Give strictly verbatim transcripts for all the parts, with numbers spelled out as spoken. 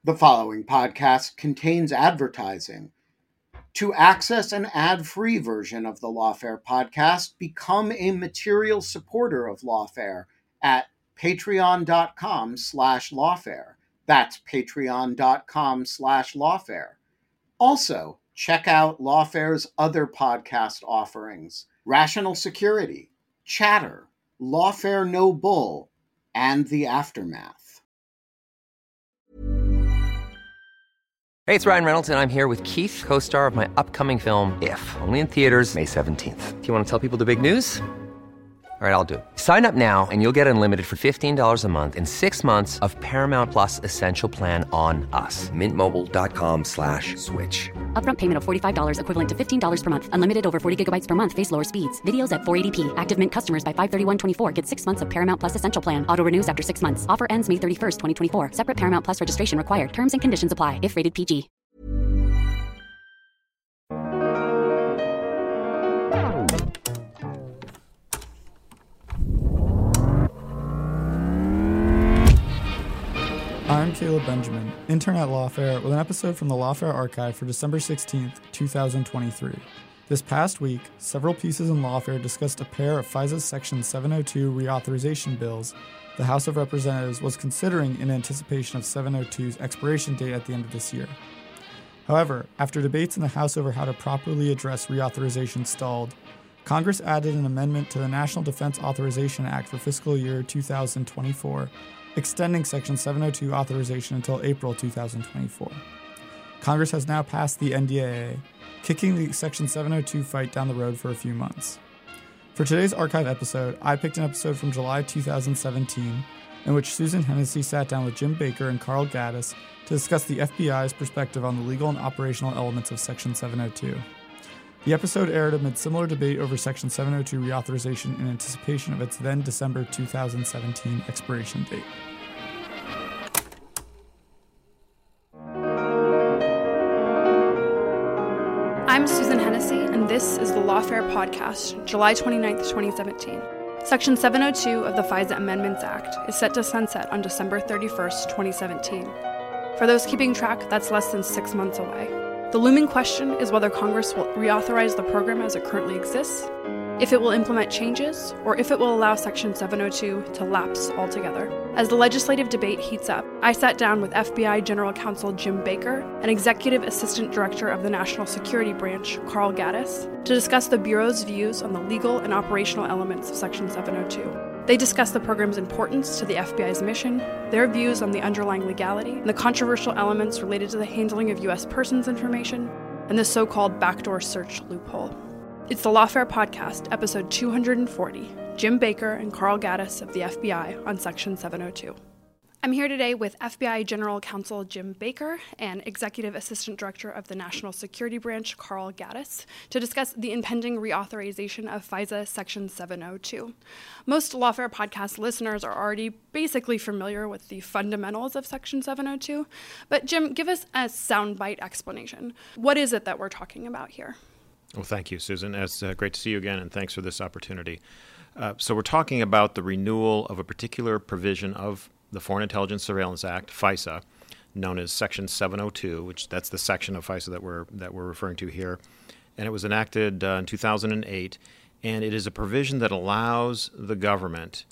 The following podcast contains advertising. To access an ad-free version of the Lawfare podcast, become a material supporter of Lawfare at patreon.com slash lawfare. That's patreon.com slash lawfare. Also, check out Lawfare's other podcast offerings: Rational Security, Chatter, Lawfare No Bull, and The Aftermath. Hey, it's Ryan Reynolds, and I'm here with Keith, co-star of my upcoming film, If, only in theaters May seventeenth. Do you want to tell people the big news? All right, I'll do it. Sign up now and you'll get unlimited for fifteen dollars a month and six months of Paramount Plus Essential Plan on us. Mint Mobile dot com slash switch. Upfront payment of forty-five dollars equivalent to fifteen dollars per month. Unlimited over forty gigabytes per month. Face lower speeds. Videos at four eighty p. Active Mint customers by five thirty-one twenty-four get six months of Paramount Plus Essential Plan. Auto renews after six months. Offer ends May thirty-first, twenty twenty-four. Separate Paramount Plus registration required. Terms and conditions apply if rated P G. I'm Caleb Benjamin, intern at Lawfare, with an episode from the Lawfare archive for December sixteenth, twenty twenty-three. This past week, several pieces in Lawfare discussed a pair of FISA's Section seven oh two reauthorization bills the House of Representatives was considering in anticipation of seven oh two's expiration date at the end of this year. However, after debates in the House over how to properly address reauthorization stalled, Congress added an amendment to the National Defense Authorization Act for fiscal year two thousand twenty-four, extending Section seven oh two authorization until April two thousand twenty-four. Congress has now passed the N D A A, kicking the Section seven oh two fight down the road for a few months. For today's archive episode, I picked an episode from July two thousand seventeen, in which Susan Hennessy sat down with Jim Baker and Carl Gaddis to discuss the F B I's perspective on the legal and operational elements of Section seven oh two. The episode aired amid similar debate over Section seven oh two reauthorization in anticipation of its then December two thousand seventeen expiration date. I'm Susan Hennessy, and this is the Lawfare Podcast, July twenty-ninth, twenty seventeen. Section seven oh two of the FISA Amendments Act is set to sunset on December thirty-first, twenty seventeen. For those keeping track, that's less than six months away. The looming question is whether Congress will reauthorize the program as it currently exists, if it will implement changes, or if it will allow Section seven oh two to lapse altogether. As the legislative debate heats up, I sat down with F B I General Counsel Jim Baker and Executive Assistant Director of the National Security Branch, Carl Gaddis, to discuss the Bureau's views on the legal and operational elements of Section seven oh two. They discussed the program's importance to the F B I's mission, their views on the underlying legality, and the controversial elements related to the handling of U S persons information, and the so-called backdoor search loophole. It's the Lawfare Podcast, episode two hundred forty, Jim Baker and Carl Gaddis of the F B I on Section seven oh two. I'm here today with F B I General Counsel Jim Baker and Executive Assistant Director of the National Security Branch, Carl Gaddis, to discuss the impending reauthorization of FISA Section seven oh two. Most Lawfare Podcast listeners are already basically familiar with the fundamentals of Section seven oh two, but Jim, give us a soundbite explanation. What is it that we're talking about here? Well, thank you, Susan. It's uh, great to see you again, and thanks for this opportunity. Uh, so we're talking about the renewal of a particular provision of the Foreign Intelligence Surveillance Act, FISA, known as Section seven oh two, which that's the section of FISA that we're that we're referring to here. And it was enacted uh, in two thousand eight, and it is a provision that allows the government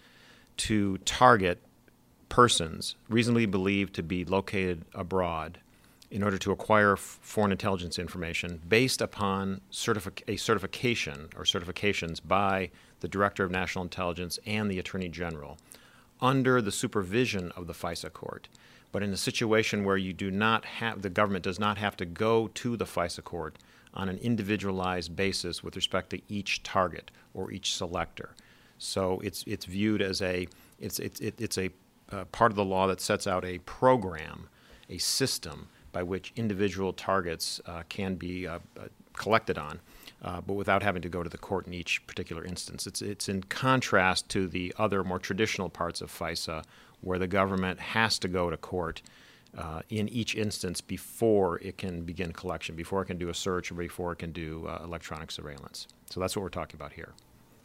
to target persons reasonably believed to be located abroad in order to acquire f- foreign intelligence information based upon certific- a certification or certifications by the Director of National Intelligence and the Attorney General under the supervision of the FISA court. But in a situation where you do not have, the government does not have to go to the FISA court on an individualized basis with respect to each target or each selector. So it's it's viewed as a, it's, it's, it's a uh, part of the law that sets out a program, a system by which individual targets uh, can be uh, uh, collected on, uh, but without having to go to the court in each particular instance. It's it's in contrast to the other more traditional parts of FISA, where the government has to go to court uh, in each instance before it can begin collection, before it can do a search, or before it can do uh, electronic surveillance. So that's what we're talking about here.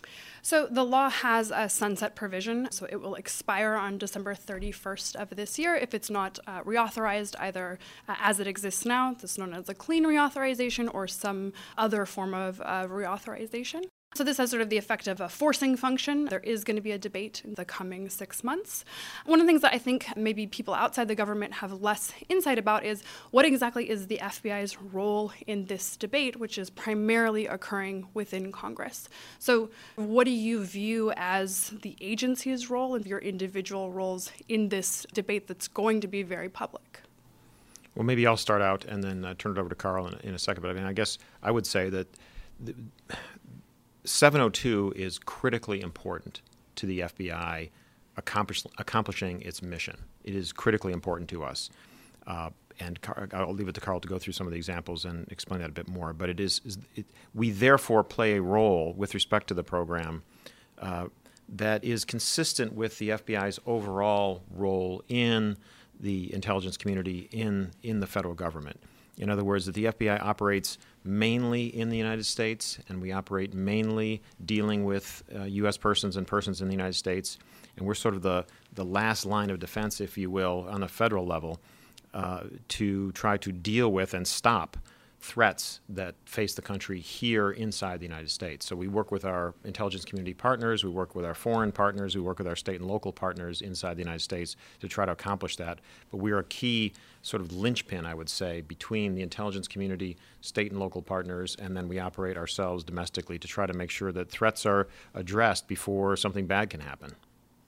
So the law has a sunset provision, so it will expire on December thirty-first of this year if it's not uh, reauthorized either uh, as it exists now, this is known as a clean reauthorization, or some other form of uh, reauthorization. So this has sort of the effect of a forcing function. There is going to be a debate in the coming six months. One of the things that I think maybe people outside the government have less insight about is what exactly is the F B I's role in this debate, which is primarily occurring within Congress. So what do you view as the agency's role and your individual roles in this debate that's going to be very public? Well, maybe I'll start out and then uh, turn it over to Carl in, in a second. But I mean, I guess I would say that the, seven oh two is critically important to the F B I accomplish, accomplishing its mission. It is critically important to us. Uh, and Car- I'll leave it to Carl to go through some of the examples and explain that a bit more. But it is, is it, we therefore play a role with respect to the program uh, that is consistent with the F B I's overall role in the intelligence community in, in the federal government. In other words, that the F B I operates mainly in the United States, and we operate mainly dealing with uh, U S persons and persons in the United States, and we're sort of the, the last line of defense, if you will, on a federal level uh, to try to deal with and stop threats that face the country here inside the United States. So we work with our intelligence community partners, we work with our foreign partners, we work with our state and local partners inside the United States to try to accomplish that. But we are a key sort of linchpin, I would say, between the intelligence community, state and local partners, and then we operate ourselves domestically to try to make sure that threats are addressed before something bad can happen.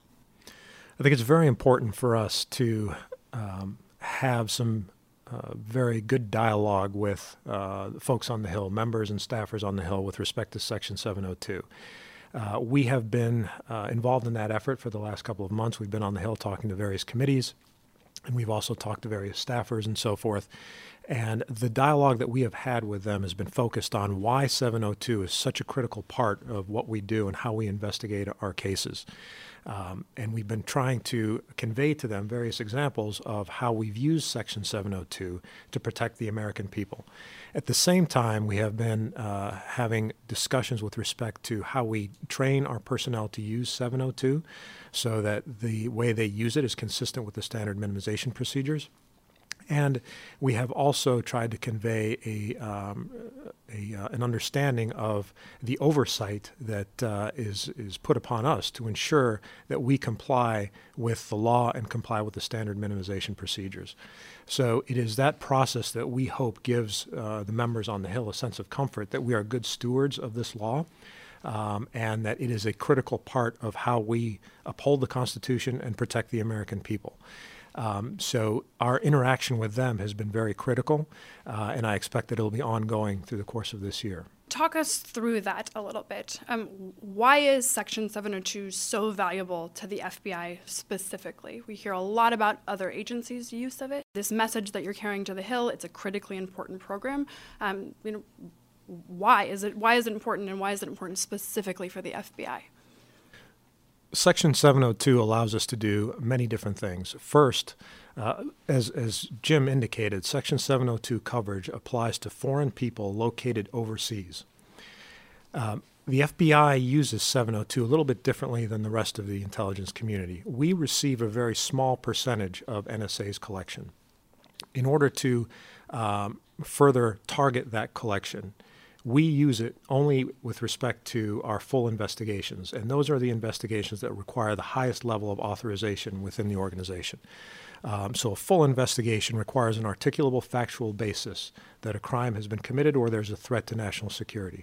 I think it's very important for us to um, have some Uh, very good dialogue with uh, folks on the Hill, members and staffers on the Hill with respect to Section seven oh two. Uh, we have been uh, involved in that effort for the last couple of months. We've been on the Hill talking to various committees, and we've also talked to various staffers and so forth. And the dialogue that we have had with them has been focused on why seven oh two is such a critical part of what we do and how we investigate our cases. Um, and we've been trying to convey to them various examples of how we've used Section seven oh two to protect the American people. At the same time, we have been uh, having discussions with respect to how we train our personnel to use seven oh two so that the way they use it is consistent with the standard minimization procedures. And we have also tried to convey a, um, a uh, an understanding of the oversight that uh, is is put upon us to ensure that we comply with the law and comply with the standard minimization procedures. So it is that process that we hope gives uh, the members on the Hill a sense of comfort that we are good stewards of this law. Um, and that it is a critical part of how we uphold the Constitution and protect the American people. Um, so our interaction with them has been very critical, uh, and I expect that it'll be ongoing through the course of this year. Talk us through that a little bit. Um, why is Section seven oh two so valuable to the F B I specifically? We hear a lot about other agencies' use of it. This message that you're carrying to the Hill, it's a critically important program. Um, you know, why is it? Why is it important, and why is it important specifically for the F B I? Section seven oh two allows us to do many different things. First, uh, as, as Jim indicated, Section seven oh two coverage applies to foreign people located overseas. Um, the F B I uses seven oh two a little bit differently than the rest of the intelligence community. We receive a very small percentage of N S A's collection. In order to um, further target that collection, we use it only with respect to our full investigations, and those are the investigations that require the highest level of authorization within the organization. Um, so a full investigation requires an articulable factual basis that a crime has been committed or there's a threat to national security.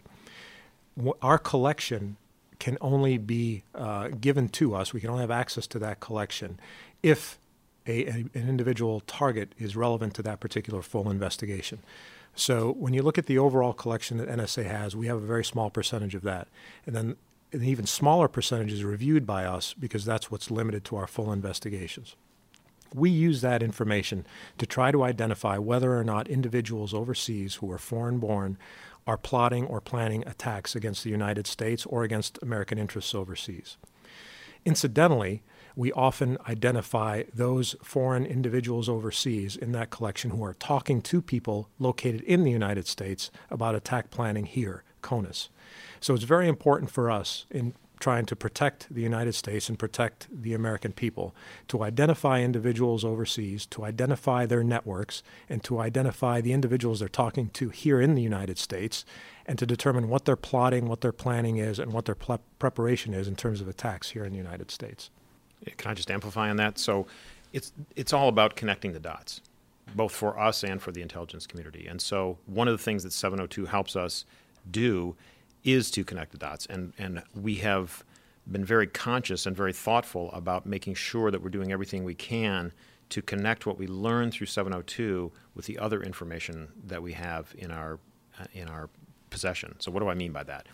Our collection can only be uh, given to us, we can only have access to that collection if a, a, an individual target is relevant to that particular full investigation. So when you look at the overall collection that N S A has, we have a very small percentage of that. And then an even smaller percentage is reviewed by us because that's what's limited to our full investigations. We use that information to try to identify whether or not individuals overseas who are foreign-born are plotting or planning attacks against the United States or against American interests overseas. Incidentally, we often identify those foreign individuals overseas in that collection who are talking to people located in the United States about attack planning here, CONUS. So it's very important for us in trying to protect the United States and protect the American people, to identify individuals overseas, to identify their networks, and to identify the individuals they're talking to here in the United States, and to determine what their plotting, what their planning is, and what their ple- preparation is in terms of attacks here in the United States. Can I just amplify on that? So it's it's all about connecting the dots, both for us and for the intelligence community. And so one of the things that seven oh two helps us do is to connect the dots. And, and we have been very conscious and very thoughtful about making sure that we're doing everything we can to connect what we learn through seven oh two with the other information that we have in our uh, in our possession. So what do I mean by that?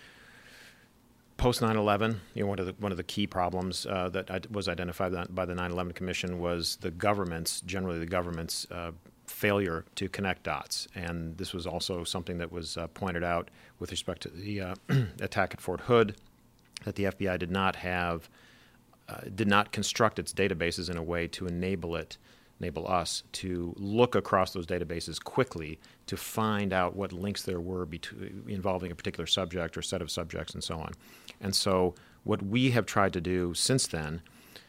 Post nine eleven, you know, one of the one of the key problems uh, that I, was identified by the nine eleven Commission was the government's, generally the government's uh, failure to connect dots. And this was also something that was uh, pointed out with respect to the uh, attack at Fort Hood, that the F B I did not have, uh, did not construct its databases in a way to enable it, enable us to look across those databases quickly to find out what links there were between, involving a particular subject or set of subjects and so on. And so what we have tried to do since then,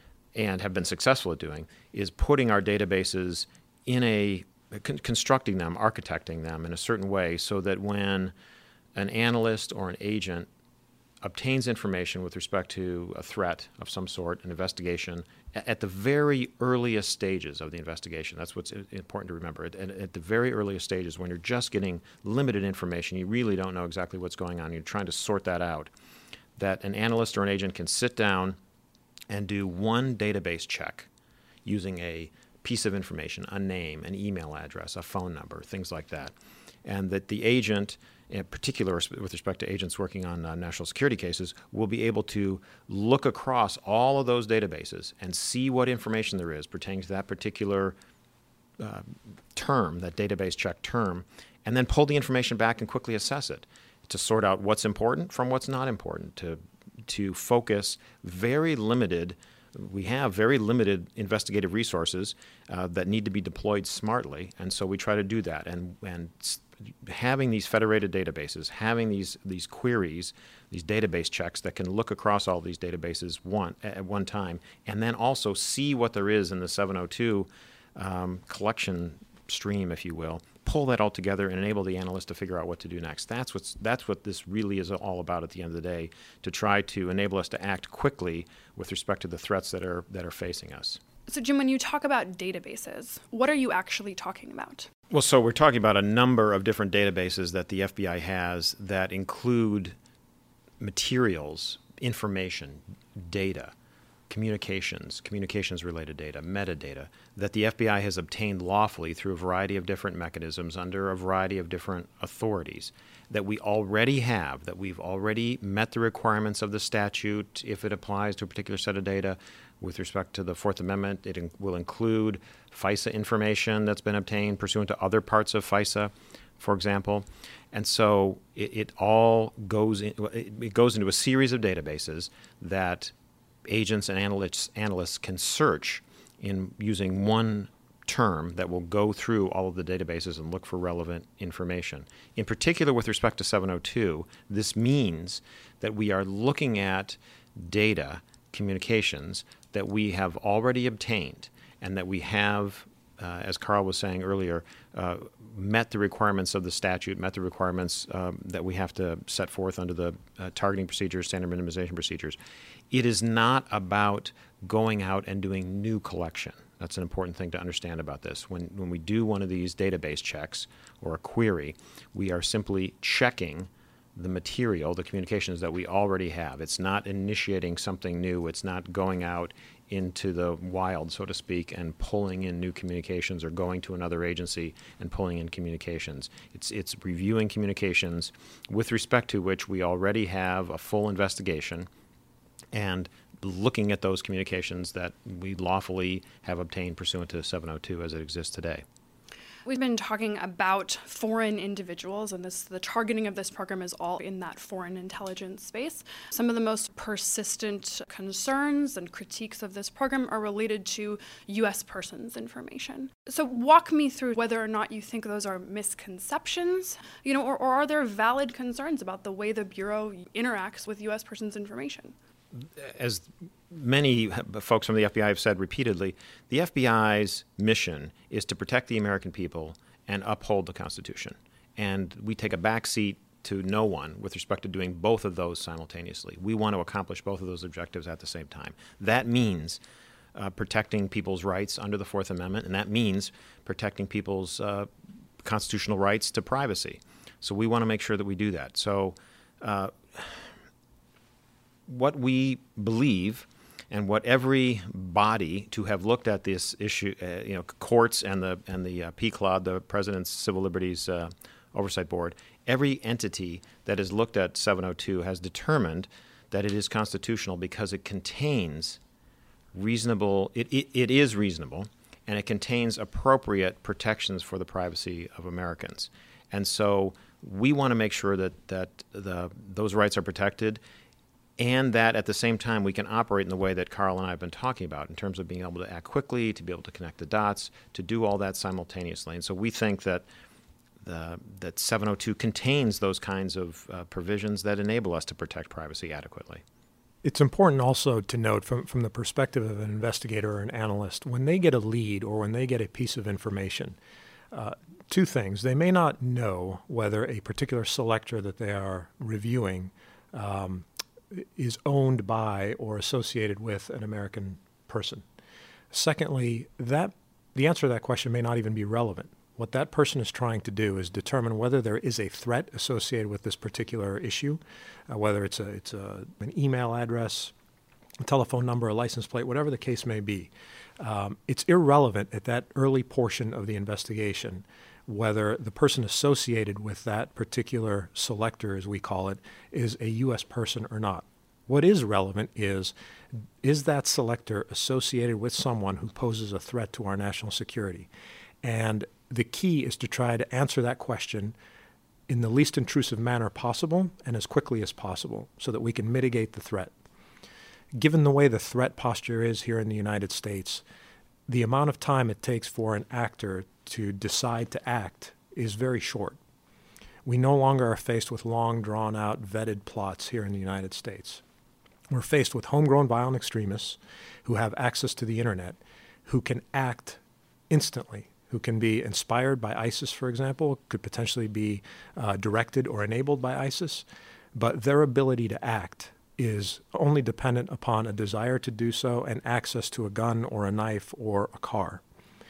and have been successful at doing, is putting our databases in a, con- constructing them, architecting them in a certain way so that when an analyst or an agent obtains information with respect to a threat of some sort, an investigation, at the very earliest stages of the investigation. That's what's important to remember. At, at the very earliest stages, when you're just getting limited information, you really don't know exactly what's going on, you're trying to sort that out, that an analyst or an agent can sit down and do one database check using a piece of information, a name, an email address, a phone number, things like that. And that the agent, in particular with respect to agents working on uh, national security cases, will be able to look across all of those databases and see what information there is pertaining to that particular uh, term, that database check term, and then pull the information back and quickly assess it to sort out what's important from what's not important, to to focus very limited. We have very limited investigative resources uh, that need to be deployed smartly, and so we try to do that. And and having these federated databases, having these these queries, these database checks that can look across all these databases one at one time, and then also see what there is in the seven oh two um, collection stream, if you will, pull that all together and enable the analyst to figure out what to do next. That's what's that's what this really is all about at the end of the day, to try to enable us to act quickly with respect to the threats that are that are facing us. So, Jim, when you talk about databases, what are you actually talking about? Well, so we're talking about a number of different databases that the F B I has that include materials, information, data, communications, communications-related data, metadata, that the F B I has obtained lawfully through a variety of different mechanisms under a variety of different authorities that we already have, that we've already met the requirements of the statute if it applies to a particular set of data. With respect to the Fourth Amendment, it in, will include FISA information that's been obtained pursuant to other parts of FISA, for example. And so it, it all goes in, it goes into a series of databases that agents and analysts, analysts can search in using one term that will go through all of the databases and look for relevant information. In particular, with respect to seven oh two, this means that we are looking at data, communications, that we have already obtained and that we have, uh, as Carl was saying earlier, uh, met the requirements of the statute, met the requirements um, that we have to set forth under the uh, targeting procedures, standard minimization procedures. It is not about going out and doing new collection. That's an important thing to understand about this. When, when we do one of these database checks or a query, we are simply checking the material, the communications that we already have. It's not initiating something new. It's not going out into the wild, so to speak, and pulling in new communications or going to another agency and pulling in communications. It's it's reviewing communications with respect to which we already have a full investigation and looking at those communications that we lawfully have obtained pursuant to seven oh two as it exists today. We've been talking about foreign individuals, and this the targeting of this program is all in that foreign intelligence space. Some of the most persistent concerns and critiques of this program are related to U S persons information. So walk me through whether or not you think those are misconceptions, you know, or, or are there valid concerns about the way the Bureau interacts with U S persons information? As many folks from the F B I have said repeatedly, the F B I's mission is to protect the American people and uphold the Constitution. And we take a back seat to no one with respect to doing both of those simultaneously. We want to accomplish both of those objectives at the same time. That means uh, protecting people's rights under the Fourth Amendment, and that means protecting people's uh, constitutional rights to privacy. So we want to make sure that we do that. So uh, what we believe, and what every body to have looked at this issue, uh, you know, courts and the and the uh, P C L O D, the President's Civil Liberties uh, Oversight Board, every entity that has looked at seven oh two has determined that it is constitutional because it contains reasonable, it, it, it is reasonable, and it contains appropriate protections for the privacy of Americans. And so we want to make sure that, that the, those rights are protected, and that at the same time we can operate in the way that Carl and I have been talking about in terms of being able to act quickly, to be able to connect the dots, to do all that simultaneously. And so we think that the, that seven oh two contains those kinds of uh, provisions that enable us to protect privacy adequately. It's important also to note from, from the perspective of an investigator or an analyst, when they get a lead or when they get a piece of information, uh, two things. They may not know whether a particular selector that they are reviewing um, is owned by or associated with an American person. Secondly, that the answer to that question may not even be relevant. What that person is trying to do is determine whether there is a threat associated with this particular issue, uh, whether it's a it's a, an email address, a telephone number, a license plate, whatever the case may be. Um, it's irrelevant at that early portion of the investigation whether the person associated with that particular selector, as we call it, is a U S person or not. What is relevant is, is that selector associated with someone who poses a threat to our national security? And the key is to try to answer that question in the least intrusive manner possible and as quickly as possible so that we can mitigate the threat. Given the way the threat posture is here in the United States, the amount of time it takes for an actor to decide to act is very short. We no longer are faced with long, drawn-out, vetted plots here in the United States. We're faced with homegrown violent extremists who have access to the internet, who can act instantly, who can be inspired by ISIS, for example, could potentially be uh, directed or enabled by ISIS, but their ability to act is only dependent upon a desire to do so and access to a gun or a knife or a car.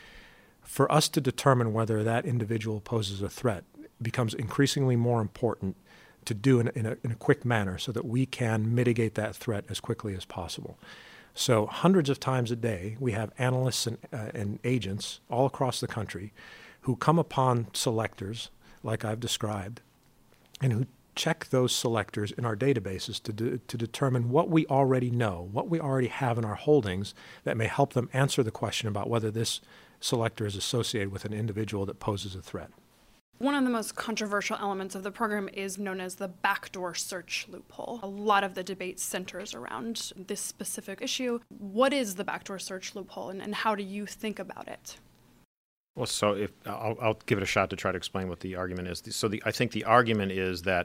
For us to determine whether that individual poses a threat becomes increasingly more important to do in, in, a, in a quick manner so that we can mitigate that threat as quickly as possible. So hundreds of times a day, we have analysts and, uh, and agents all across the country who come upon selectors, like I've described, and who check those selectors in our databases to, de- to determine what we already know, what we already have in our holdings that may help them answer the question about whether this selector is associated with an individual that poses a threat. One of the most controversial elements of the program is known as the backdoor search loophole. A lot of the debate centers around this specific issue. What is the backdoor search loophole, and, and how do you think about it? Well, so if I'll, I'll give it a shot to try to explain what the argument is. So the, I think the argument is that,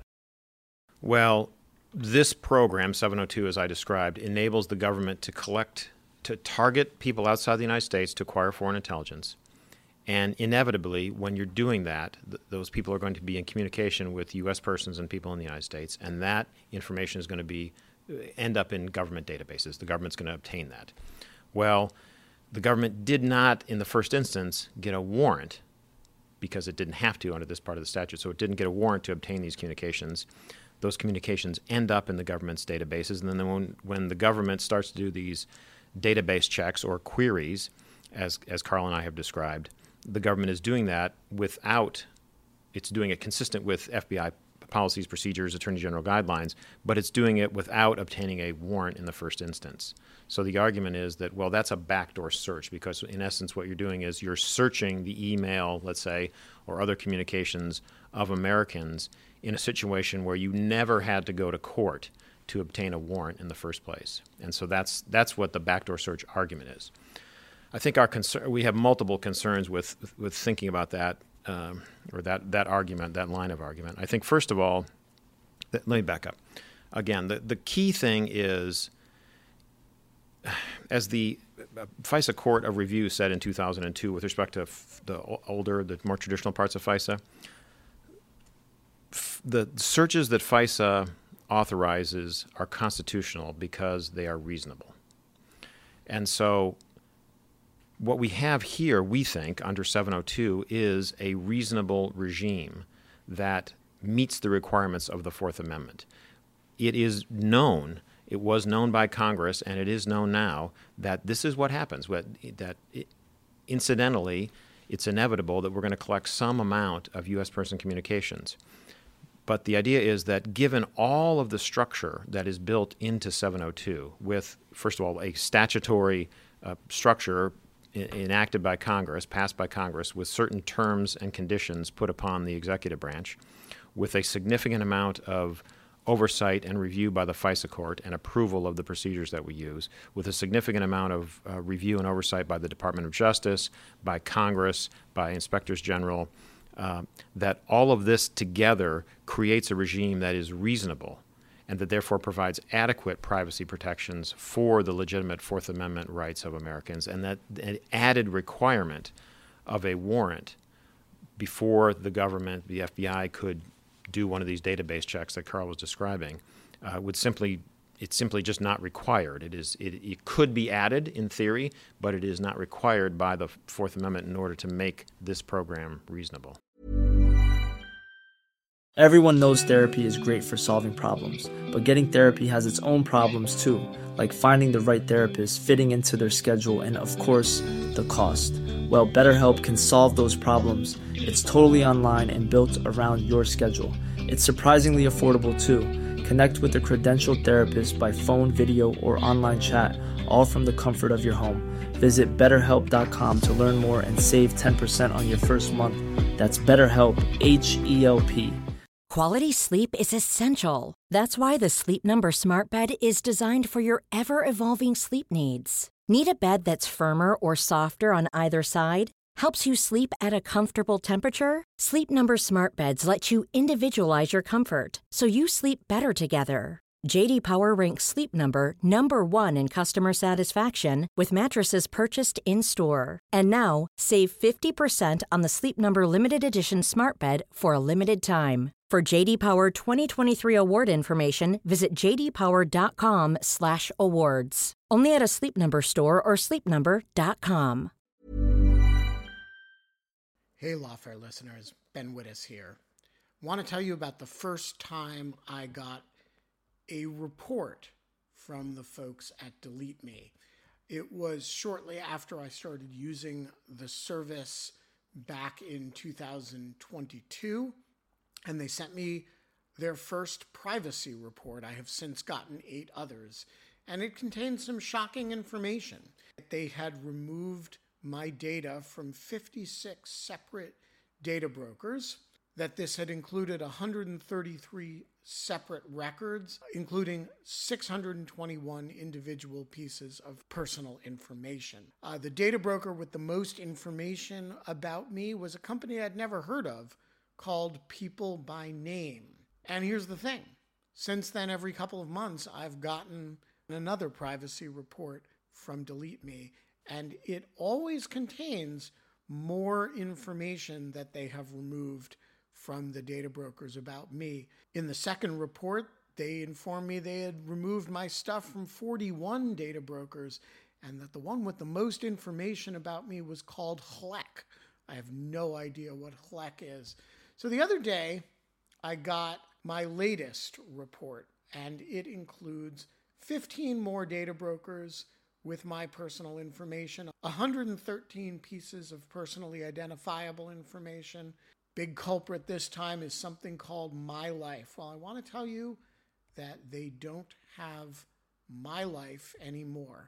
well, this program, seven oh two, as I described, enables the government to collect, to target people outside the United States to acquire foreign intelligence. And inevitably, when you're doing that, th- those people are going to be in communication with U S persons and people in the United States, and that information is going to be end up in government databases. The government's going to obtain that. Well, the government did not, in the first instance, get a warrant because it didn't have to under this part of the statute, so it didn't get a warrant to obtain these communications. Those communications end up in the government's databases, and then when, when the government starts to do these database checks or queries, as, as Carl and I have described, the government is doing that without, it's doing it consistent with F B I policies, procedures, Attorney General guidelines, but it's doing it without obtaining a warrant in the first instance. So the argument is that, well, that's a backdoor search, because in essence what you're doing is you're searching the email, let's say, or other communications of Americans in a situation where you never had to go to court to obtain a warrant in the first place. And so that's that's what the backdoor search argument is. I think our concern, we have multiple concerns with with thinking about that, um, or that, that argument, that line of argument. I think, first of all, th- let me back up. Again, the, the key thing is, as the FISA Court of Review said in two thousand two with respect to f- the older, the more traditional parts of FISA, f- the searches that FISA authorizes are constitutional because they are reasonable. And so what we have here, we think, under seven oh two, is a reasonable regime that meets the requirements of the Fourth Amendment. It is known, it was known by Congress, and it is known now that this is what happens, that it, incidentally, it's inevitable that we're going to collect some amount of U S person communications. But the idea is that given all of the structure that is built into seven oh two, with, first of all, a statutory uh, structure I- enacted by Congress, passed by Congress, with certain terms and conditions put upon the executive branch, with a significant amount of oversight and review by the FISA Court and approval of the procedures that we use, with a significant amount of uh, review and oversight by the Department of Justice, by Congress, by inspectors general, Uh, that all of this together creates a regime that is reasonable and that therefore provides adequate privacy protections for the legitimate Fourth Amendment rights of Americans, and that an added requirement of a warrant before the government, the F B I, could do one of these database checks that Carl was describing uh, would simply, it's simply just not required. It is, it, it could be added in theory, but it is not required by the Fourth Amendment in order to make this program reasonable. Everyone knows therapy is great for solving problems, but getting therapy has its own problems too, like finding the right therapist, fitting into their schedule, and of course, the cost. Well, BetterHelp can solve those problems. It's totally online and built around your schedule. It's surprisingly affordable too. Connect with a credentialed therapist by phone, video, or online chat, all from the comfort of your home. Visit better help dot com to learn more and save ten percent on your first month. That's BetterHelp, H E L P. Quality sleep is essential. That's why the Sleep Number Smart Bed is designed for your ever-evolving sleep needs. Need a bed that's firmer or softer on either side? Helps you sleep at a comfortable temperature? Sleep Number Smart Beds let you individualize your comfort so you sleep better together. J D Power ranks Sleep Number number one in customer satisfaction with mattresses purchased in-store. And now, save fifty percent on the Sleep Number Limited Edition Smart Bed for a limited time. For J D Power twenty twenty-three award information, visit j d power dot com slash awards. Only at a Sleep Number store or sleep number dot com. Hey, Lawfare listeners, Ben Wittes here. Want to tell you about the first time I got a report from the folks at Delete Me. It was shortly after I started using the service back in two thousand twenty-two, and they sent me their first privacy report. I have since gotten eight others, and it contained some shocking information. They had removed my data from fifty-six separate data brokers, that this had included one hundred thirty-three separate records, including six hundred twenty-one individual pieces of personal information. Uh, the data broker with the most information about me was a company I'd never heard of called People by Name. And here's the thing. Since then, every couple of months, I've gotten another privacy report from Delete Me, and it always contains more information that they have removed from the data brokers about me. In the second report, they informed me they had removed my stuff from forty-one data brokers, and that the one with the most information about me was called H L E C. I have no idea what H L E C is. So the other day, I got my latest report, and it includes fifteen more data brokers with my personal information, one hundred thirteen pieces of personally identifiable information, Big culprit this time is something called My Life. Well, I want to tell you that they don't have My Life anymore.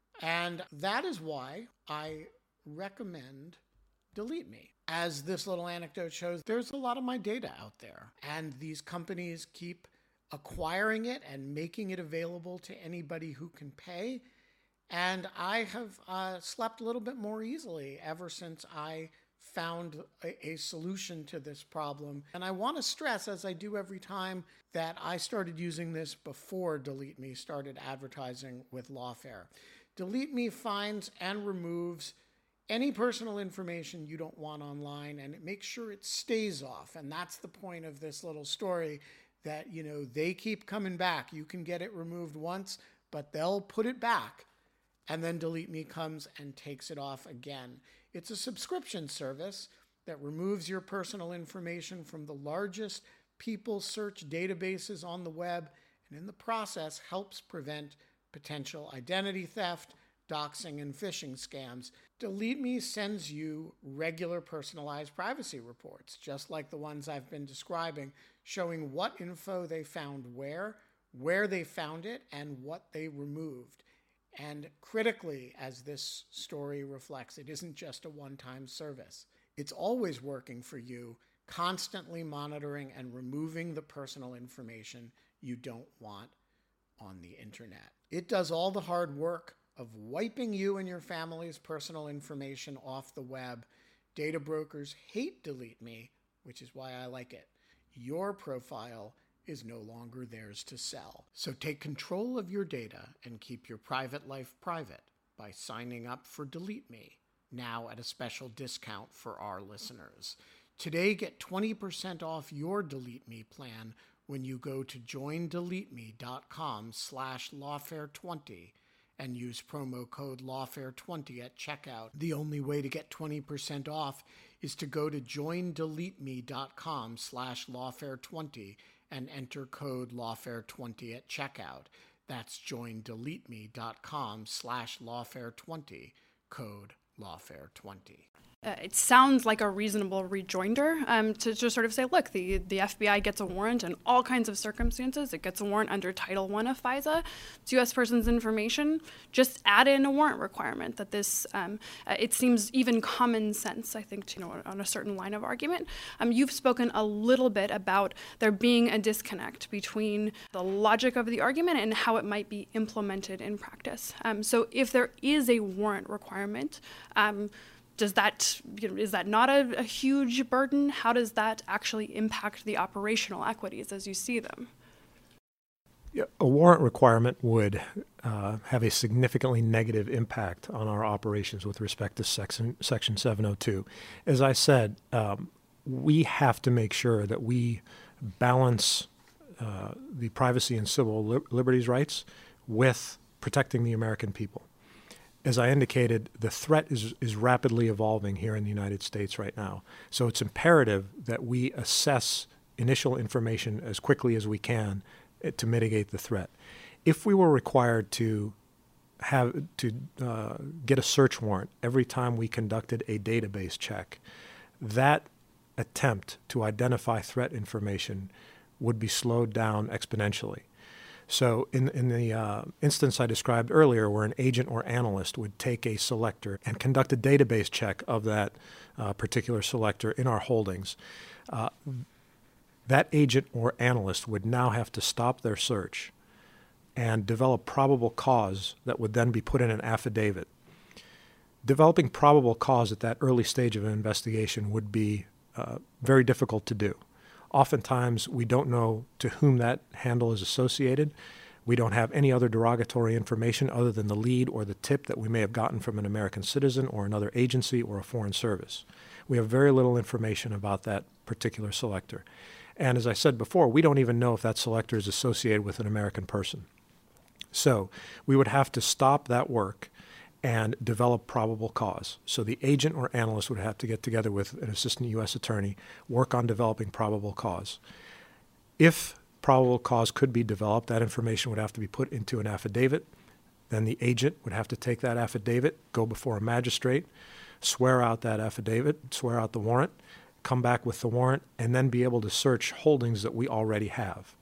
And that is why I recommend Delete Me. As this little anecdote shows, there's a lot of my data out there, and these companies keep acquiring it and making it available to anybody who can pay. And I have uh, slept a little bit more easily ever since I found a, a solution to this problem. And I want to stress, as I do every time, that I started using this before Delete Me started advertising with Lawfare. Delete Me finds and removes any personal information you don't want online, and it makes sure it stays off. And that's the point of this little story, that, you know, they keep coming back. You can get it removed once, but they'll put it back. And then Delete Me comes and takes it off again. It's a subscription service that removes your personal information from the largest people search databases on the web, and in the process helps prevent potential identity theft, doxing, and phishing scams. Delete Me sends you regular personalized privacy reports, just like the ones I've been describing, showing what info they found where, where they found it, and what they removed. And critically, as this story reflects, it isn't just a one-time service. It's always working for you, constantly monitoring and removing the personal information you don't want on the internet. It does all the hard work of wiping you and your family's personal information off the web. Data brokers hate Delete Me, which is why I like it. Your profile is no longer theirs to sell. So take control of your data and keep your private life private by signing up for Delete Me, now at a special discount for our listeners. Today, get twenty percent off your Delete Me plan when you go to joindeleteme.com slash lawfare20 and use promo code lawfare twenty at checkout. The only way to get twenty percent off is to go to joindeleteme.com slash lawfare20 and enter code lawfare twenty at checkout. That's joindeleteme.com slash lawfare20, code lawfare twenty. Uh, it sounds like a reasonable rejoinder um, to just sort of say, look, the, the F B I gets a warrant in all kinds of circumstances. It gets a warrant under Title one of FISA. It's U S person's information. Just add in a warrant requirement that this, um, uh, it seems even common sense, I think, to, you know, on a certain line of argument. Um, you've spoken a little bit about there being a disconnect between the logic of the argument and how it might be implemented in practice. Um, so if there is a warrant requirement, um, Does that, you know, is that not a, a huge burden? How does that actually impact the operational equities as you see them? Yeah, a warrant requirement would uh, have a significantly negative impact on our operations with respect to section, section seven oh two. As I said, um, we have to make sure that we balance uh, the privacy and civil li- liberties rights with protecting the American people. As I indicated, the threat is, is rapidly evolving here in the United States right now. So it's imperative that we assess initial information as quickly as we can to mitigate the threat. If we were required to have to uh, get a search warrant every time we conducted a database check, that attempt to identify threat information would be slowed down exponentially. So in, in the uh, instance I described earlier, where an agent or analyst would take a selector and conduct a database check of that uh, particular selector in our holdings, uh, that agent or analyst would now have to stop their search and develop probable cause that would then be put in an affidavit. Developing probable cause at that early stage of an investigation would be uh, very difficult to do. Oftentimes, we don't know to whom that handle is associated. We don't have any other derogatory information other than the lead or the tip that we may have gotten from an American citizen or another agency or a foreign service. We have very little information about that particular selector. And as I said before, we don't even know if that selector is associated with an American person. So we would have to stop that work and develop probable cause. So the agent or analyst would have to get together with an assistant U S attorney, work on developing probable cause. If probable cause could be developed, that information would have to be put into an affidavit. Then the agent would have to take that affidavit, go before a magistrate, swear out that affidavit, swear out the warrant, come back with the warrant, and then be able to search holdings that we already have.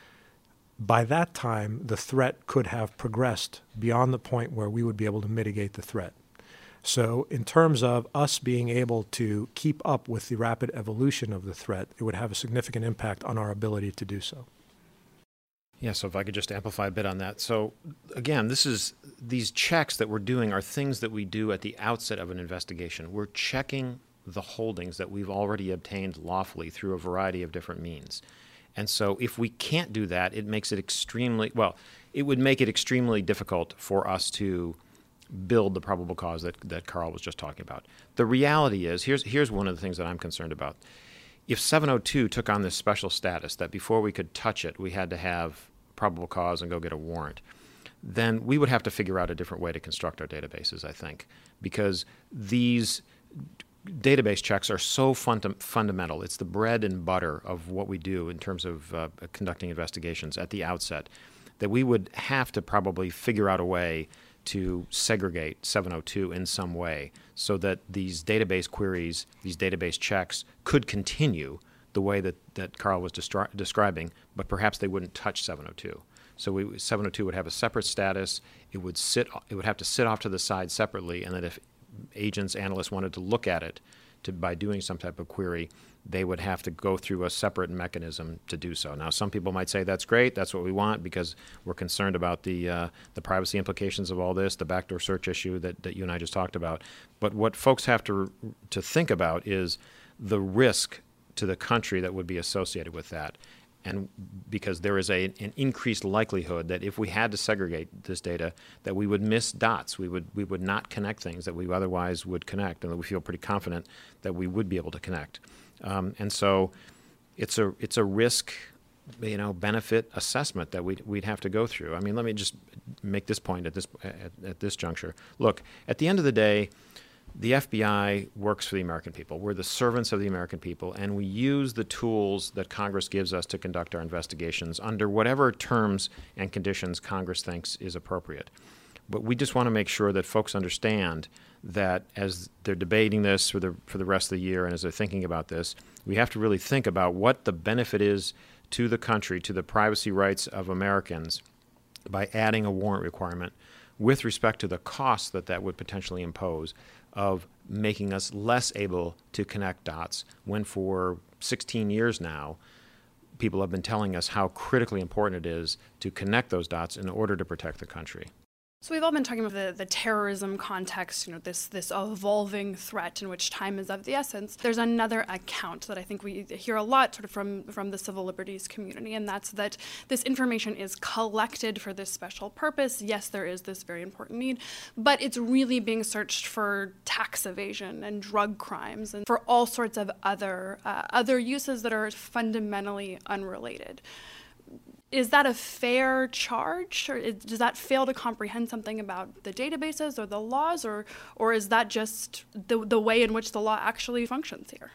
By that time, the threat could have progressed beyond the point where we would be able to mitigate the threat. So in terms of us being able to keep up with the rapid evolution of the threat, it would have a significant impact on our ability to do so. Yeah, so if I could just amplify a bit on that. So again, this is these checks that we're doing are things that we do at the outset of an investigation. We're checking the holdings that we've already obtained lawfully through a variety of different means. And so if we can't do that, it makes it extremely, well, it would make it extremely difficult for us to build the probable cause that, that Carl was just talking about. The reality is, here's, here's one of the things that I'm concerned about. If seven oh two took on this special status that before we could touch it, we had to have probable cause and go get a warrant, then we would have to figure out a different way to construct our databases, I think, because these database checks are so funda- fundamental. It's the bread and butter of what we do in terms of uh, conducting investigations at the outset, that we would have to probably figure out a way to segregate seven oh two in some way so that these database queries, these database checks could continue the way that, that Carl was destri- describing, but perhaps they wouldn't touch seven oh two. So we, seven oh two would have a separate status. It would sit. It would have to sit off to the side separately, and that if agents, analysts wanted to look at it to, by doing some type of query, they would have to go through a separate mechanism to do so. Now, some people might say that's great, that's what we want, because we're concerned about the uh, the privacy implications of all this, the backdoor search issue that, that you and I just talked about. But what folks have to to think about is the risk to the country that would be associated with that. And because there is a, an increased likelihood that if we had to segregate this data, that we would miss dots. We would we would not connect things that we otherwise would connect, and that we feel pretty confident that we would be able to connect. Um, and so, it's a it's a risk, you know, benefit assessment that we'd we'd have to go through. I mean, let me just make this point at this at, at this juncture. Look, at the end of the day, the F B I works for the American people. We're the servants of the American people, and we use the tools that Congress gives us to conduct our investigations under whatever terms and conditions Congress thinks is appropriate. But we just want to make sure that folks understand that as they're debating this for the for the rest of the year and as they're thinking about this, we have to really think about what the benefit is to the country, to the privacy rights of Americans, by adding a warrant requirement with respect to the costs that that would potentially impose of making us less able to connect dots when for sixteen years now, people have been telling us how critically important it is to connect those dots in order to protect the country. So we've all been talking about the, the terrorism context, you know, this this evolving threat in which time is of the essence. There's another account that I think we hear a lot sort of from, from the civil liberties community, and that's that this information is collected for this special purpose. Yes, there is this very important need, but it's really being searched for tax evasion and drug crimes and for all sorts of other uh, other uses that are fundamentally unrelated. Is that a fair charge, or is, does that fail to comprehend something about the databases or the laws, or or is that just the the way in which the law actually functions here?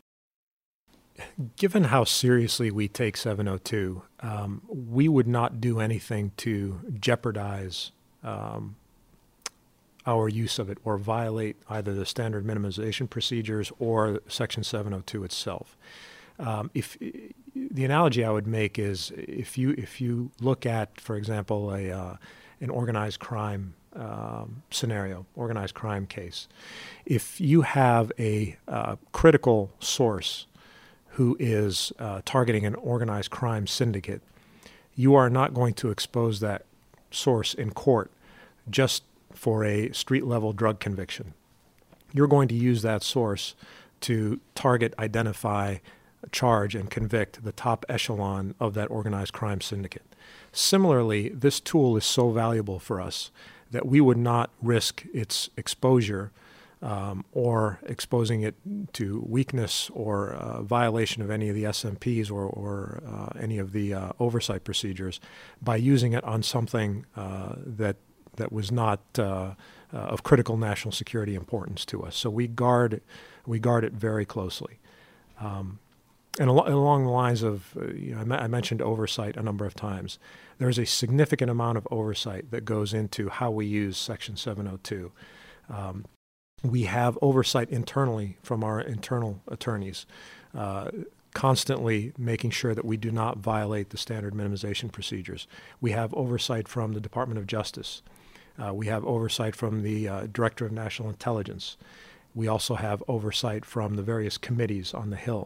Given how seriously we take seven oh two, um, we would not do anything to jeopardize um, our use of it or violate either the standard minimization procedures or Section seven oh two itself. Um, if the analogy I would make is if you if you look at, for example, a uh, an organized crime um, scenario, organized crime case, if you have a uh, critical source who is uh, targeting an organized crime syndicate, you are not going to expose that source in court just for a street-level drug conviction. You're going to use that source to target, identify, charge, and convict the top echelon of that organized crime syndicate. Similarly, this tool is so valuable for us that we would not risk its exposure um, or exposing it to weakness or uh, violation of any of the S M Ps or, or uh, any of the uh, oversight procedures by using it on something uh, that that was not uh, uh, of critical national security importance to us. So we guard we guard it very closely. Um, And al- along the lines of, uh, you know, I, m- I mentioned oversight a number of times. There's a significant amount of oversight that goes into how we use Section seven oh two. Um, We have oversight internally from our internal attorneys, uh, constantly making sure that we do not violate the standard minimization procedures. We have oversight from the Department of Justice. Uh, we have oversight from the uh, Director of National Intelligence. We also have oversight from the various committees on the Hill.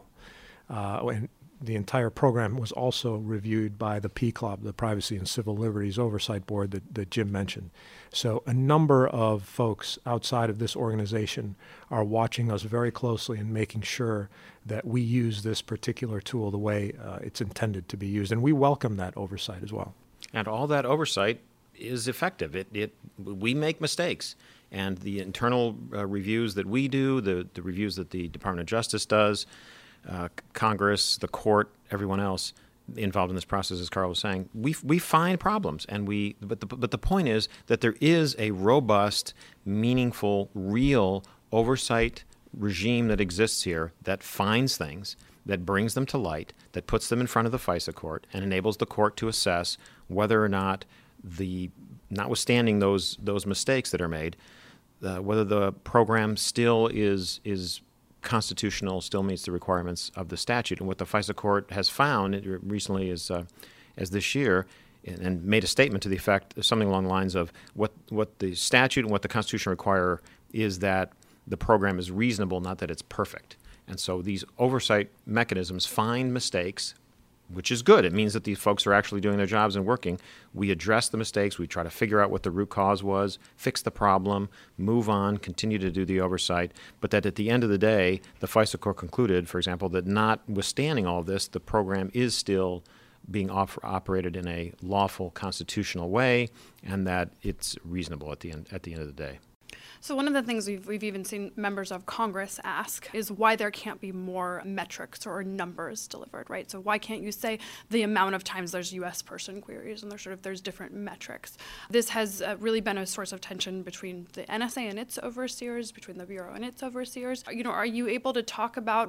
Uh, and the entire program was also reviewed by the P C L O B, the Privacy and Civil Liberties Oversight Board that, that Jim mentioned. So a number of folks outside of this organization are watching us very closely and making sure that we use this particular tool the way uh, it's intended to be used. And we welcome that oversight as well. And all that oversight is effective. It, it, we make mistakes. And the internal uh, reviews that we do, the, the reviews that the Department of Justice does, uh, Congress, the court, everyone else involved in this process, as Carl was saying, we we find problems. And we, but the, but the point is that there is a robust, meaningful, real oversight regime that exists here that finds things, that brings them to light, that puts them in front of the FISA court, and enables the court to assess whether or not the, notwithstanding those those mistakes that are made, uh, whether the program still is is constitutional, still meets the requirements of the statute. And what the FISA court has found recently is, uh, as this year, and, and made a statement to the effect, something along the lines of what what the statute and what the Constitution require is that the program is reasonable, not that it's perfect. And so these oversight mechanisms find mistakes, which is good. It means that these folks are actually doing their jobs and working. We address the mistakes. We try to figure out what the root cause was, fix the problem, move on, continue to do the oversight. But that at the end of the day, the FISA court concluded, for example, that notwithstanding all of this, the program is still being off- operated in a lawful constitutional way, and that it's reasonable at the end, at the end of the day. So one of the things we've, we've even seen members of Congress ask is why there can't be more metrics or numbers delivered, right? So why can't you say the amount of times there's U S person queries and there's sort of there's different metrics? This has uh, really been a source of tension between the N S A and its overseers, between the Bureau and its overseers. You know, are you able to talk about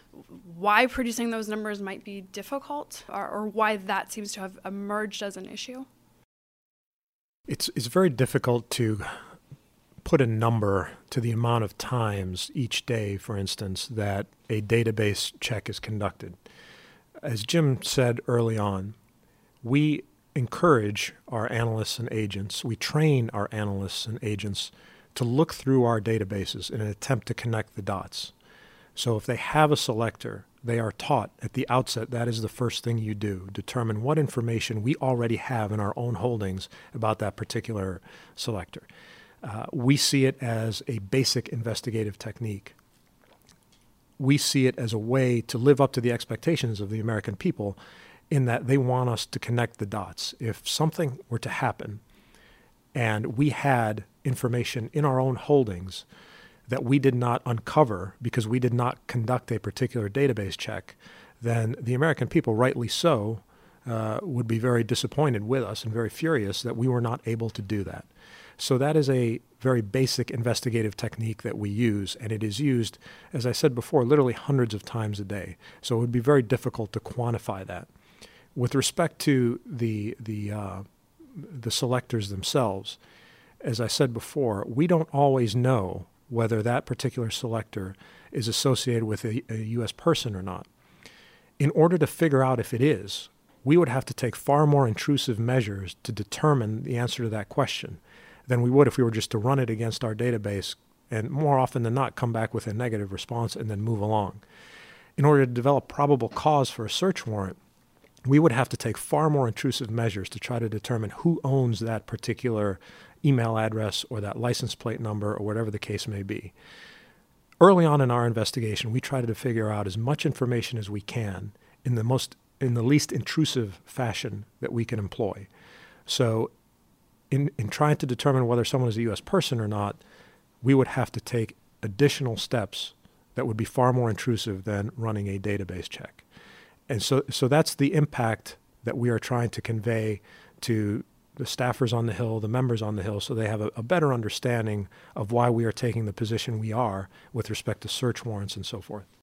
why producing those numbers might be difficult, or, or why that seems to have emerged as an issue? It's it's very difficult to put a number to the amount of times each day, for instance, that a database check is conducted. As Jim said early on, we encourage our analysts and agents, we train our analysts and agents to look through our databases in an attempt to connect the dots. So if they have a selector, they are taught at the outset that is the first thing you do, determine what information we already have in our own holdings about that particular selector. Uh, we see it as a basic investigative technique. We see it as a way to live up to the expectations of the American people in that they want us to connect the dots. If something were to happen and we had information in our own holdings that we did not uncover because we did not conduct a particular database check, then the American people, rightly so, uh, would be very disappointed with us and very furious that we were not able to do that. So that is a very basic investigative technique that we use, and it is used, as I said before, literally hundreds of times a day. So it would be very difficult to quantify that. With respect to the the uh, the selectors themselves, as I said before, we don't always know whether that particular selector is associated with a, a U S person or not. In order to figure out if it is, we would have to take far more intrusive measures to determine the answer to that question than we would if we were just to run it against our database and more often than not come back with a negative response and then move along. In order to develop probable cause for a search warrant, we would have to take far more intrusive measures to try to determine who owns that particular email address or that license plate number or whatever the case may be. Early on in our investigation, we tried to figure out as much information as we can in the most in the least intrusive fashion that we can employ. So in, in trying to determine whether someone is a U S person or not, we would have to take additional steps that would be far more intrusive than running a database check. And so, so that's the impact that we are trying to convey to the staffers on the Hill, the members on the Hill, so they have a, a better understanding of why we are taking the position we are with respect to search warrants and so forth.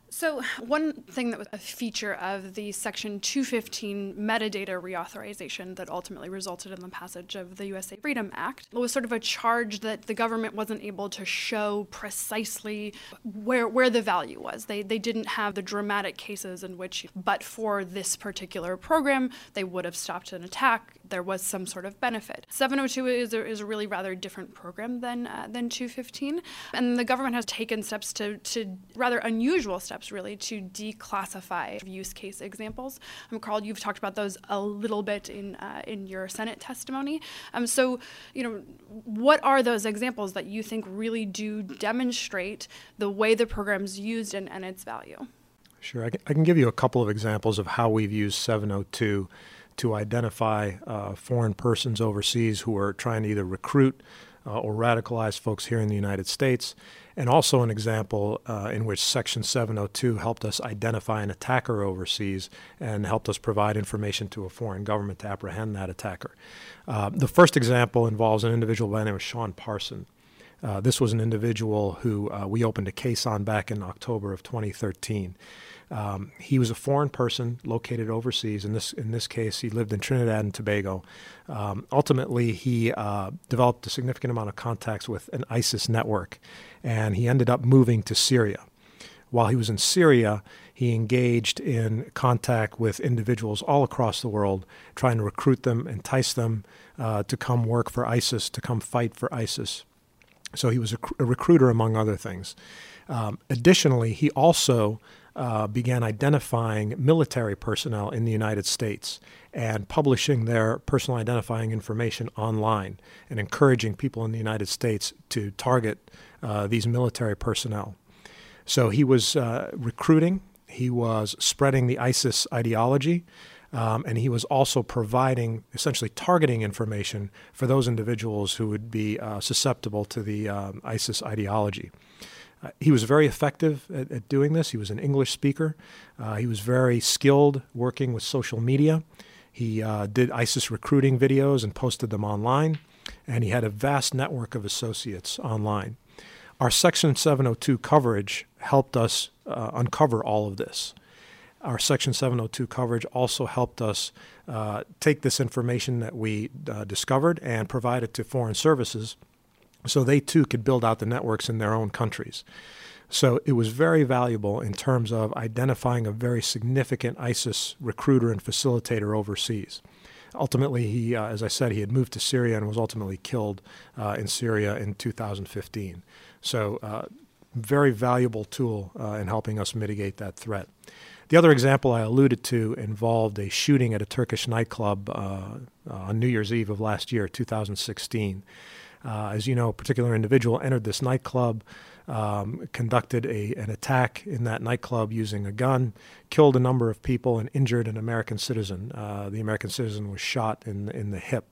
So one thing that was a feature of the Section two fifteen metadata reauthorization that ultimately resulted in the passage of the U S A Freedom Act was sort of a charge that the government wasn't able to show precisely where where the value was. They they didn't have the dramatic cases in which, but for this particular program, they would have stopped an attack. There was some sort of benefit. seven oh two is a, is a really rather different program than uh, than two fifteen, and the government has taken steps to to rather unusual steps really to declassify use case examples. Um, Carl, you've talked about those a little bit in uh, in your Senate testimony. Um, so, you know, what are those examples that you think really do demonstrate the way the program's used and, and its value? Sure, I can, I can give you a couple of examples of how we've used seven oh two to identify uh, foreign persons overseas who are trying to either recruit uh, or radicalize folks here in the United States, and also an example uh, in which Section seven oh two helped us identify an attacker overseas and helped us provide information to a foreign government to apprehend that attacker. Uh, the first example involves an individual by the name of Sean Parson. Uh, this was an individual who uh, we opened a case on back in October of twenty thirteen. Um, he was a foreign person located overseas. In this in this case, he lived in Trinidad and Tobago. Um, ultimately, he uh, developed a significant amount of contacts with an ISIS network, and he ended up moving to Syria. While he was in Syria, he engaged in contact with individuals all across the world, trying to recruit them, entice them uh, to come work for ISIS, to come fight for ISIS. So he was a, a recruiter, among other things. Um, additionally, he also uh, began identifying military personnel in the United States and publishing their personal identifying information online and encouraging people in the United States to target uh, these military personnel. So he was uh, recruiting, he was spreading the ISIS ideology, Um, and he was also providing, essentially targeting information for those individuals who would be uh, susceptible to the um, ISIS ideology. Uh, he was very effective at, at doing this. He was an English speaker. Uh, he was very skilled working with social media. He uh, did ISIS recruiting videos and posted them online, and he had a vast network of associates online. Our Section seven oh two coverage helped us uh, uncover all of this. Our Section seven oh two coverage also helped us uh, take this information that we uh, discovered and provide it to foreign services so they too could build out the networks in their own countries. So it was very valuable in terms of identifying a very significant ISIS recruiter and facilitator overseas. Ultimately, he, uh, as I said, he had moved to Syria and was ultimately killed uh, in Syria in two thousand fifteen. So uh, very valuable tool uh, in helping us mitigate that threat. The other example I alluded to involved a shooting at a Turkish nightclub uh, on New Year's Eve of last year, two thousand sixteen. Uh, as you know, a particular individual entered this nightclub, um, conducted a, an attack in that nightclub using a gun, killed a number of people, and injured an American citizen. Uh, the American citizen was shot in, in the hip.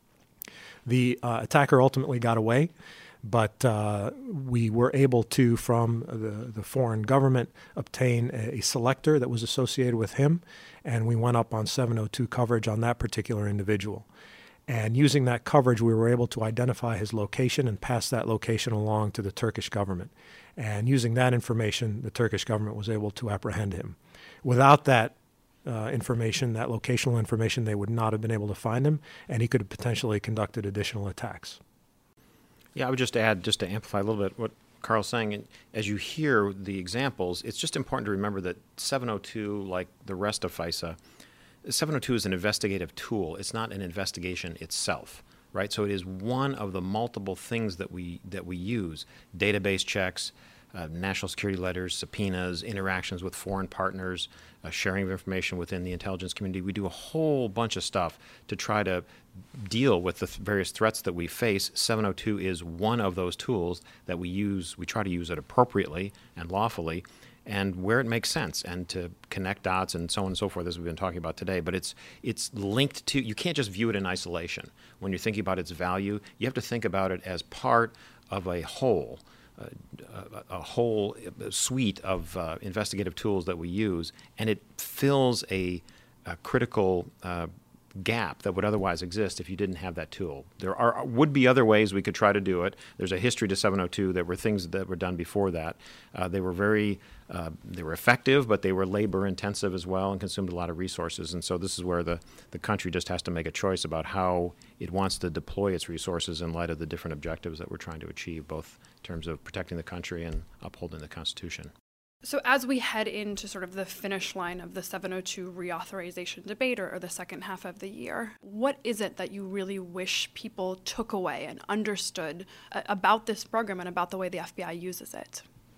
The uh, attacker ultimately got away. But uh, we were able to, from the, the foreign government, obtain a, a selector that was associated with him, and we went up on seven oh two coverage on that particular individual. And using that coverage, we were able to identify his location and pass that location along to the Turkish government. And using that information, the Turkish government was able to apprehend him. Without that uh, information, that locational information, they would not have been able to find him, and he could have potentially conducted additional attacks. Yeah, I would just add, just to amplify a little bit what Carl's saying, as you hear the examples, it's just important to remember that seven oh two, like the rest of FISA, seven oh two is an investigative tool. It's not an investigation itself, right? So it is one of the multiple things that we that we use: database checks, uh, national security letters, subpoenas, interactions with foreign partners, uh, sharing of information within the intelligence community. We do a whole bunch of stuff to try to deal with the th- various threats that we face. seven oh two is one of those tools that we use. We try to use it appropriately and lawfully, and where it makes sense, and to connect dots and so on and so forth, as we've been talking about today. But it's it's linked to, you can't just view it in isolation. When you're thinking about its value, you have to think about it as part of a whole, uh, a, a whole suite of uh, investigative tools that we use, and it fills a, a critical uh, gap that would otherwise exist if you didn't have that tool. There are would be other ways we could try to do it. There's a history to seven oh two. There were things that were done before that. Uh, they were very uh, they were effective, but they were labor intensive as well and consumed a lot of resources. And so this is where the, the country just has to make a choice about how it wants to deploy its resources in light of the different objectives that we're trying to achieve, both in terms of protecting the country and upholding the Constitution. So as we head into sort of the finish line of the seven oh two reauthorization debate, or, or the second half of the year, what is it that you really wish people took away and understood uh, about this program and about the way the F B I uses it?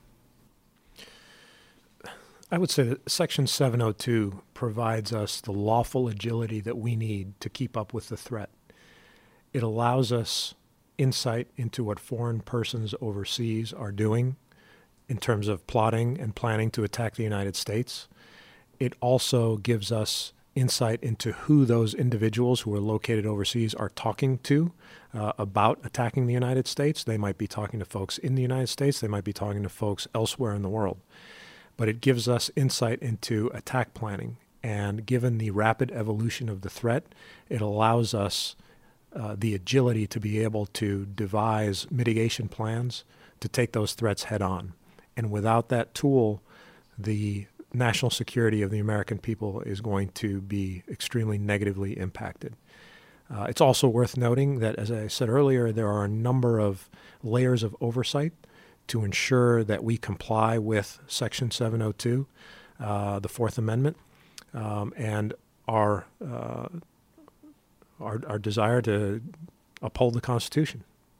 I would say that Section seven oh two provides us the lawful agility that we need to keep up with the threat. It allows us insight into what foreign persons overseas are doing in terms of plotting and planning to attack the United States. It also gives us insight into who those individuals who are located overseas are talking to uh, about attacking the United States. They might be talking to folks in the United States. They might be talking to folks elsewhere in the world. But it gives us insight into attack planning. And given the rapid evolution of the threat, it allows us uh, the agility to be able to devise mitigation plans to take those threats head on. And without that tool, the national security of the American people is going to be extremely negatively impacted. Uh, it's also worth noting that, as I said earlier, there are a number of layers of oversight to ensure that we comply with Section seven oh two, uh, the Fourth Amendment, um, and our, uh, our our desire to uphold the Constitution.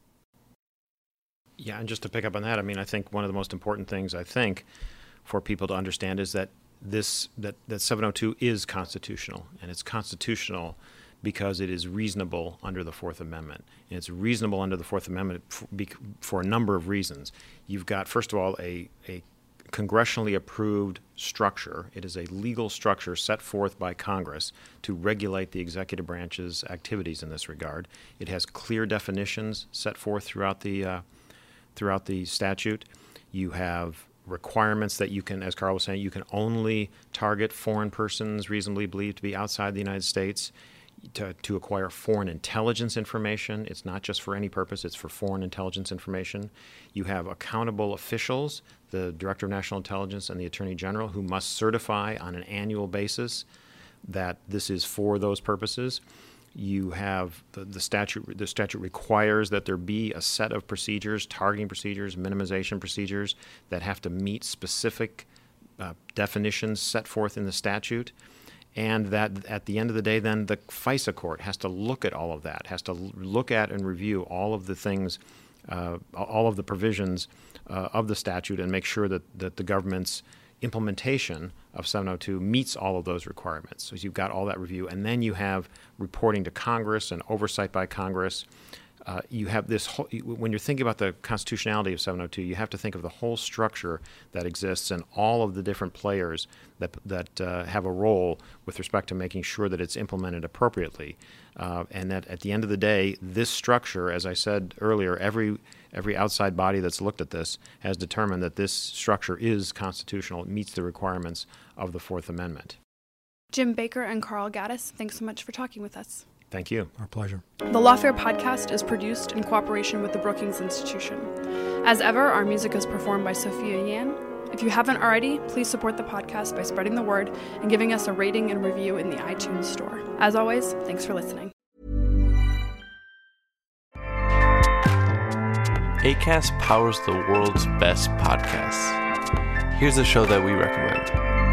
Yeah, and just to pick up on that, I mean, I think one of the most important things, I think, for people to understand is that this that, that seven oh two is constitutional, and it's constitutional because it is reasonable under the Fourth Amendment. And it's reasonable under the Fourth Amendment for, for a number of reasons. You've got, first of all, a, a congressionally approved structure. It is a legal structure set forth by Congress to regulate the executive branch's activities in this regard. It has clear definitions set forth throughout the uh, throughout the statute. You have requirements that you can, as Carl was saying, you can only target foreign persons reasonably believed to be outside the United States to, to acquire foreign intelligence information. It's not just for any purpose, it's for foreign intelligence information. You have accountable officials, the Director of National Intelligence and the Attorney General, who must certify on an annual basis that this is for those purposes. You have the, the statute. The statute requires that there be a set of procedures, targeting procedures, minimization procedures that have to meet specific uh, definitions set forth in the statute, and that at the end of the day, then the FISA court has to look at all of that, has to look at and review all of the things, uh, all of the provisions uh, of the statute, and make sure that that the government's implementation of seven oh two meets all of those requirements. So you've got all that review, and then you have reporting to Congress and oversight by Congress. Uh, you have this whole, when you're thinking about the constitutionality of seven oh two, you have to think of the whole structure that exists and all of the different players that that uh, have a role with respect to making sure that it's implemented appropriately. Uh, and that at the end of the day, this structure, as I said earlier, every every outside body that's looked at this has determined that this structure is constitutional. It meets the requirements of the Fourth Amendment. Jim Baker and Carl Gaddis, thanks so much for talking with us. Thank you. Our pleasure. The Lawfare podcast is produced in cooperation with the Brookings Institution. As ever, our music is performed by Sophia Yan. If you haven't already, please support the podcast by spreading the word and giving us a rating and review in the iTunes store. As always, thanks for listening. Acast powers the world's best podcasts. Here's a show that we recommend.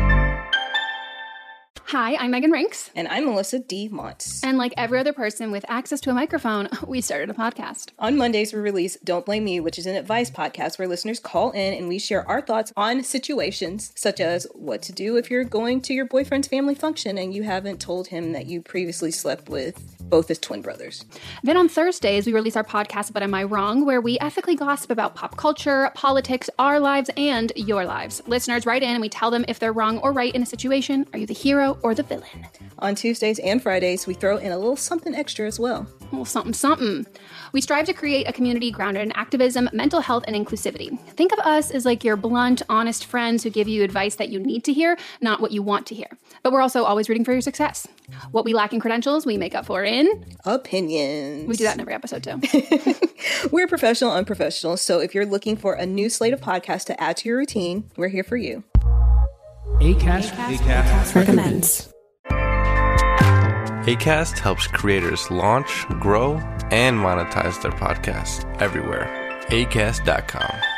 Hi, I'm Megan Rinks. And I'm Melissa D. Montz. And like every other person with access to a microphone, we started a podcast. On Mondays, we release Don't Blame Me, which is an advice podcast where listeners call in and we share our thoughts on situations such as what to do if you're going to your boyfriend's family function and you haven't told him that you previously slept with both his twin brothers. Then on Thursdays, we release our podcast, But Am I Wrong?, where we ethically gossip about pop culture, politics, our lives, and your lives. Listeners write in and we tell them if they're wrong or right in a situation. Are you the hero or the villain? On Tuesdays and Fridays, we throw in a little something extra as well. A little something, something. We strive to create a community grounded in activism, mental health, and inclusivity. Think of us as like your blunt, honest friends who give you advice that you need to hear, not what you want to hear. But we're also always rooting for your success. What we lack in credentials, we make up for in opinions. We do that in every episode, too. We're professional, unprofessional. So if you're looking for a new slate of podcasts to add to your routine, we're here for you. Acast, Acast, Acast recommends. Acast helps creators launch, grow, and monetize their podcasts everywhere. acast dot com.